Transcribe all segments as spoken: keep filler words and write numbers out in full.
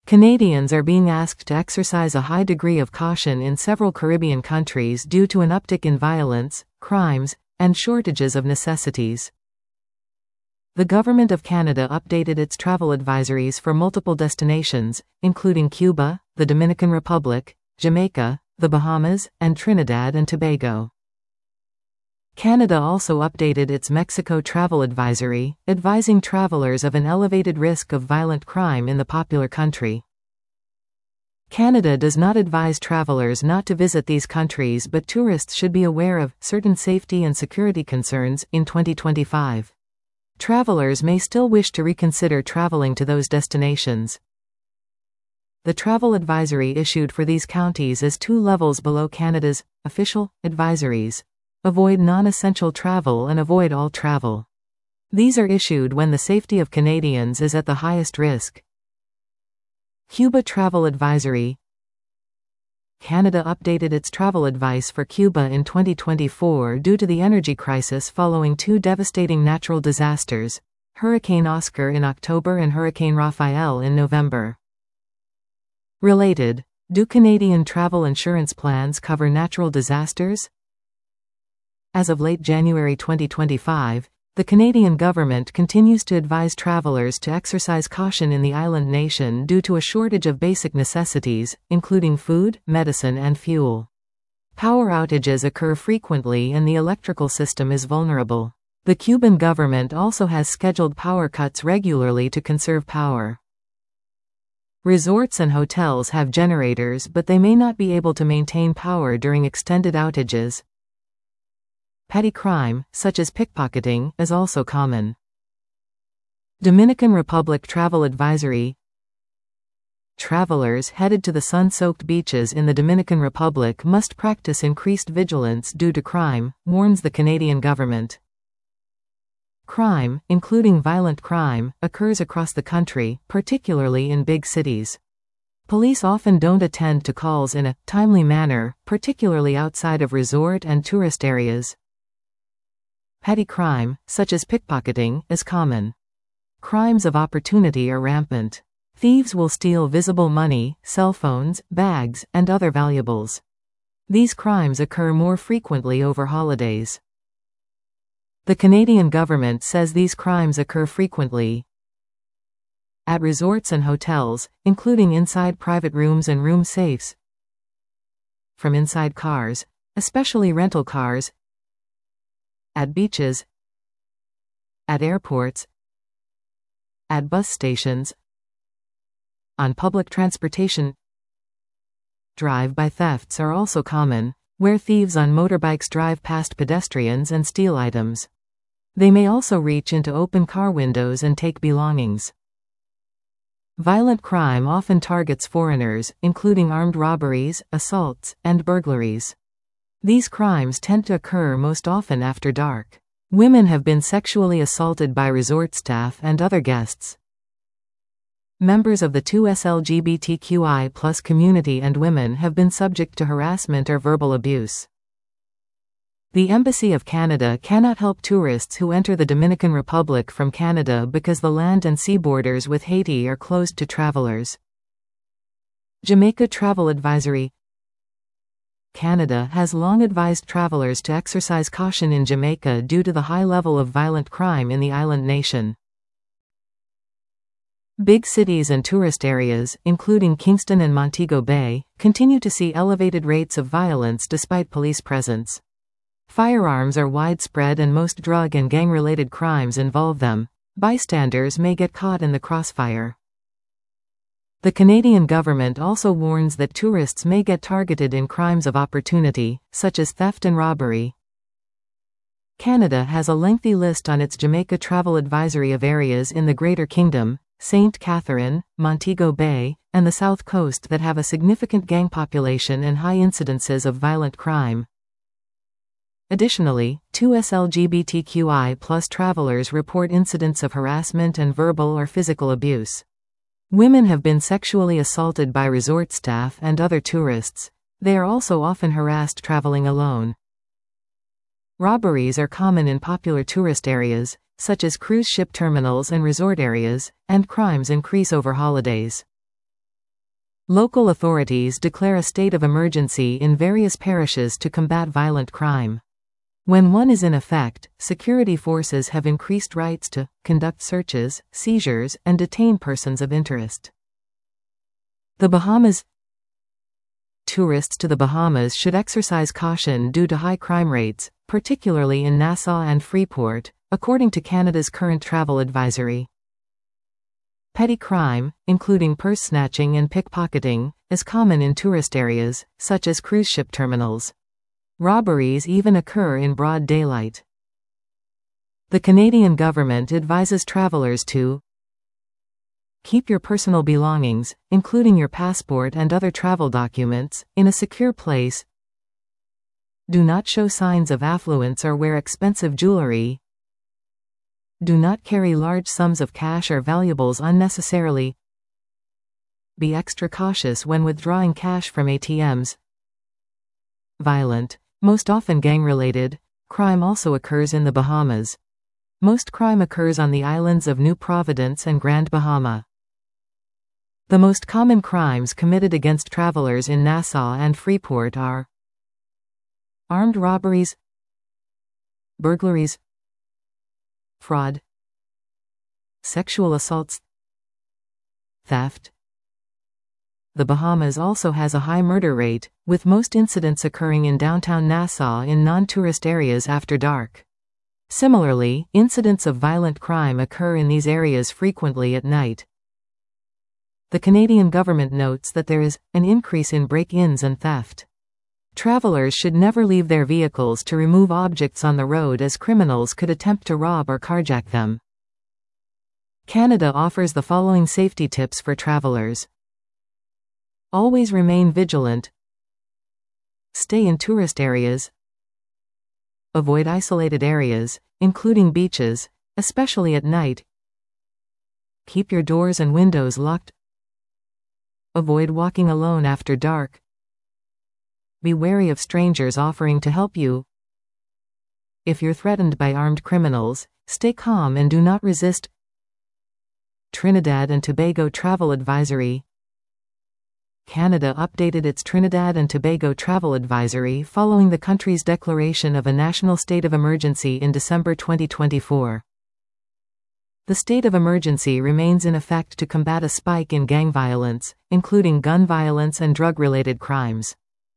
Canadians are being asked to exercise a high degree of caution in several Caribbean countries due to an uptick in violence, crimes, and shortages of necessities. The Government of Canada updated its travel advisories for multiple destinations, including Cuba, the Dominican Republic, Jamaica, the Bahamas, and Trinidad and Tobago. Canada also updated its Mexico travel advisory, advising travelers of an elevated risk of violent crime in the popular country. Canada does not advise travelers not to visit these countries, but tourists should be aware of certain safety and security concerns in twenty twenty-five. Travelers may still wish to reconsider traveling to those destinations. The travel advisory issued for these counties is two levels below Canada's official advisories. Avoid non-essential travel and avoid all travel. These are issued when the safety of Canadians is at the highest risk. Cuba Travel Advisory. Canada updated its travel advice for Cuba in twenty twenty-four due to the energy crisis following two devastating natural disasters, Hurricane Oscar in October and Hurricane Rafael in November. Related, do Canadian travel insurance plans cover natural disasters? As of late January twenty twenty-five, the Canadian government continues to advise travelers to exercise caution in the island nation due to a shortage of basic necessities, including food, medicine and fuel. Power outages occur frequently and the electrical system is vulnerable. The Cuban government also has scheduled power cuts regularly to conserve power. Resorts and hotels have generators, but they may not be able to maintain power during extended outages. Petty crime, such as pickpocketing, is also common. Dominican Republic Travel Advisory. Travelers headed to the sun-soaked beaches in the Dominican Republic must practice increased vigilance due to crime, warns the Canadian government. Crime, including violent crime, occurs across the country, particularly in big cities. Police often don't attend to calls in a timely manner, particularly outside of resort and tourist areas. Petty crime, such as pickpocketing, is common. Crimes of opportunity are rampant. Thieves will steal visible money, cell phones, bags, and other valuables. These crimes occur more frequently over holidays. The Canadian government says these crimes occur frequently at resorts and hotels, including inside private rooms and room safes, from inside cars, especially rental cars, at beaches, at airports, at bus stations, on public transportation. Drive-by thefts are also common, where thieves on motorbikes drive past pedestrians and steal items. They may also reach into open car windows and take belongings. Violent crime often targets foreigners, including armed robberies, assaults, and burglaries. These crimes tend to occur most often after dark. Women have been sexually assaulted by resort staff and other guests. Members of the two S L G B T Q I plus community and women have been subject to harassment or verbal abuse. The Embassy of Canada cannot help tourists who enter the Dominican Republic from Canada because the land and sea borders with Haiti are closed to travelers. Jamaica Travel Advisory. Canada has long advised travelers to exercise caution in Jamaica due to the high level of violent crime in the island nation. Big cities and tourist areas, including Kingston and Montego Bay, continue to see elevated rates of violence despite police presence. Firearms are widespread and most drug and gang-related crimes involve them. Bystanders may get caught in the crossfire. The Canadian government also warns that tourists may get targeted in crimes of opportunity, such as theft and robbery. Canada has a lengthy list on its Jamaica Travel Advisory of areas in the Greater Kingdom, Saint Catherine, Montego Bay, and the South Coast that have a significant gang population and high incidences of violent crime. Additionally, two S L G B T Q I plus travelers report incidents of harassment and verbal or physical abuse. Women have been sexually assaulted by resort staff and other tourists. They are also often harassed traveling alone. Robberies are common in popular tourist areas, such as cruise ship terminals and resort areas, and crimes increase over holidays. Local authorities declare a state of emergency in various parishes to combat violent crime. When one is in effect, security forces have increased rights to conduct searches, seizures, and detain persons of interest. The Bahamas. Tourists to the Bahamas should exercise caution due to high crime rates, particularly in Nassau and Freeport, according to Canada's current travel advisory. Petty crime, including purse snatching and pickpocketing, is common in tourist areas, such as cruise ship terminals. Robberies even occur in broad daylight. The Canadian government advises travelers to keep your personal belongings, including your passport and other travel documents, in a secure place. Do not show signs of affluence or wear expensive jewelry. Do not carry large sums of cash or valuables unnecessarily. Be extra cautious when withdrawing cash from A T Ms. Violent, most often gang-related, crime also occurs in the Bahamas. Most crime occurs on the islands of New Providence and Grand Bahama. The most common crimes committed against travelers in Nassau and Freeport are armed robberies, burglaries, fraud, sexual assaults, theft. The Bahamas also has a high murder rate, with most incidents occurring in downtown Nassau in non-tourist areas after dark. Similarly, incidents of violent crime occur in these areas frequently at night. The Canadian government notes that there is an increase in break-ins and theft. Travelers should never leave their vehicles to remove objects on the road, as criminals could attempt to rob or carjack them. Canada offers the following safety tips for travelers. Always remain vigilant. Stay in tourist areas. Avoid isolated areas, including beaches, especially at night. Keep your doors and windows locked. Avoid walking alone after dark. Be wary of strangers offering to help you. If you're threatened by armed criminals, stay calm and do not resist. Trinidad and Tobago Travel Advisory. Canada updated its Trinidad and Tobago Travel Advisory following the country's declaration of a national state of emergency in December twenty twenty-four. The state of emergency remains in effect to combat a spike in gang violence, including gun violence and drug-related crimes.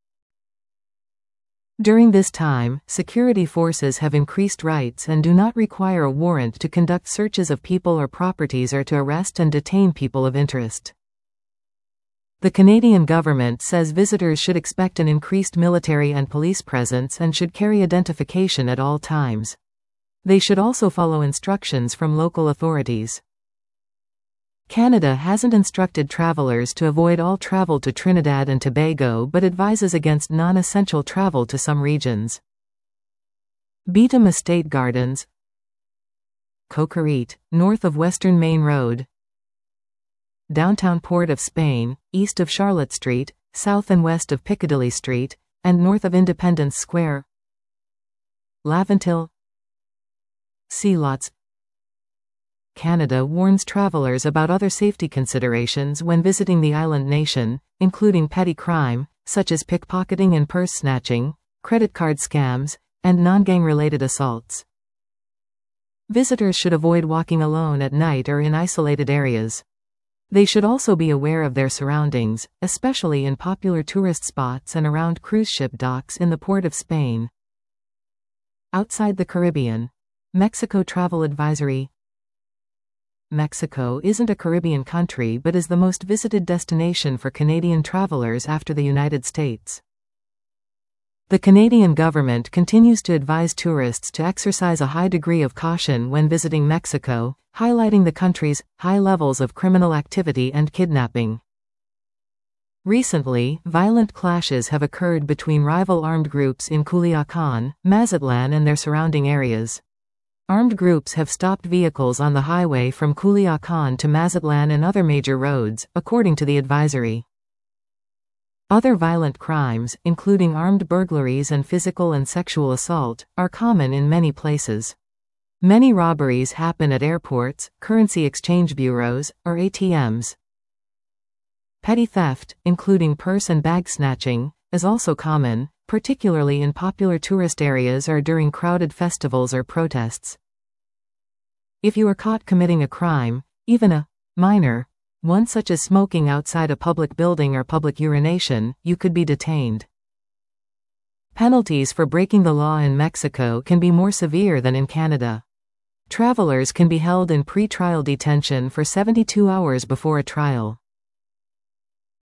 During this time, security forces have increased rights and do not require a warrant to conduct searches of people or properties or to arrest and detain people of interest. The Canadian government says visitors should expect an increased military and police presence and should carry identification at all times. They should also follow instructions from local authorities. Canada hasn't instructed travelers to avoid all travel to Trinidad and Tobago but advises against non-essential travel to some regions. Beetham Estate Gardens, Coquerite, north of Western Main Road. Downtown Port of Spain, east of Charlotte Street, south and west of Piccadilly Street, and north of Independence Square. Laventille. Sea lots. Canada warns travelers about other safety considerations when visiting the island nation, including petty crime, such as pickpocketing and purse snatching, credit card scams, and non-gang-related assaults. Visitors should avoid walking alone at night or in isolated areas. They should also be aware of their surroundings, especially in popular tourist spots and around cruise ship docks in the Port of Spain. Outside the Caribbean. Mexico Travel Advisory. Mexico isn't a Caribbean country but is the most visited destination for Canadian travelers after the United States. The Canadian government continues to advise tourists to exercise a high degree of caution when visiting Mexico, highlighting the country's high levels of criminal activity and kidnapping. Recently, violent clashes have occurred between rival armed groups in Culiacan, Mazatlan and their surrounding areas. Armed groups have stopped vehicles on the highway from Culiacan to Mazatlan and other major roads, according to the advisory. Other violent crimes, including armed burglaries and physical and sexual assault, are common in many places. Many robberies happen at airports, currency exchange bureaus, or A T Ms. Petty theft, including purse and bag snatching, is also common, particularly in popular tourist areas or during crowded festivals or protests. If you are caught committing a crime, even a minor one such as smoking outside a public building or public urination, you could be detained. Penalties for breaking the law in Mexico can be more severe than in Canada. Travelers can be held in pre-trial detention for seventy-two hours before a trial.